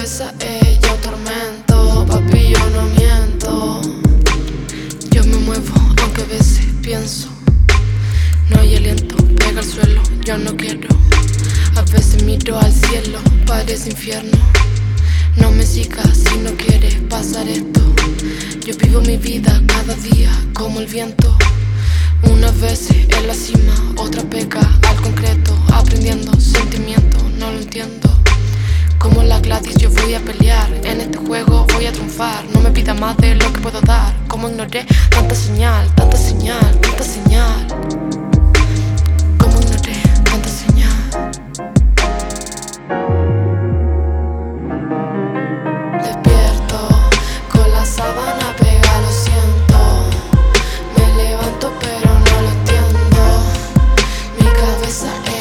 cabeza ella un tormento. Papi, yo no miento. Yo me muevo, aunque a veces pienso. No hay aliento, pega al suelo, yo no quiero. A veces miro al cielo, parece infierno. No me sigas si no quieres pasar esto. Yo vivo mi vida cada día como el viento. Unas veces en la cima, otra peca al concreto. Aprendiendo sentimientos, no lo entiendo. Como la Gladys yo voy a pelear. En este juego voy a triunfar. No me pida más de lo que puedo dar. Como ignoré tanta señal, tanta señal, tanta señal. Como ignoré tanta señal. Despierto con la sábana pega, lo siento. Me levanto pero no lo entiendo. Mi cabeza